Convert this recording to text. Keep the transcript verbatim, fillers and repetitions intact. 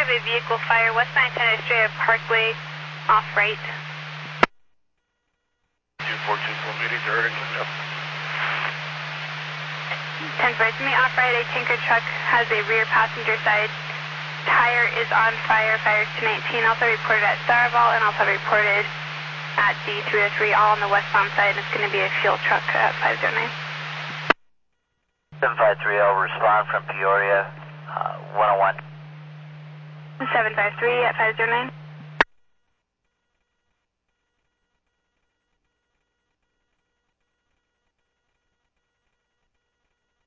a vehicle fire, West nine ten Estrella Parkway, off right. two four two four meters, Erling window. ten four, to me off right, a tanker truck has a rear passenger side tire is on fire, fires to nineteen, also reported at Starval and also reported at D three oh three, all on the westbound side. It's going to be a fuel truck at five oh nine. seven five three zero, respond from Peoria, uh, one oh one. seven five three at five oh nine.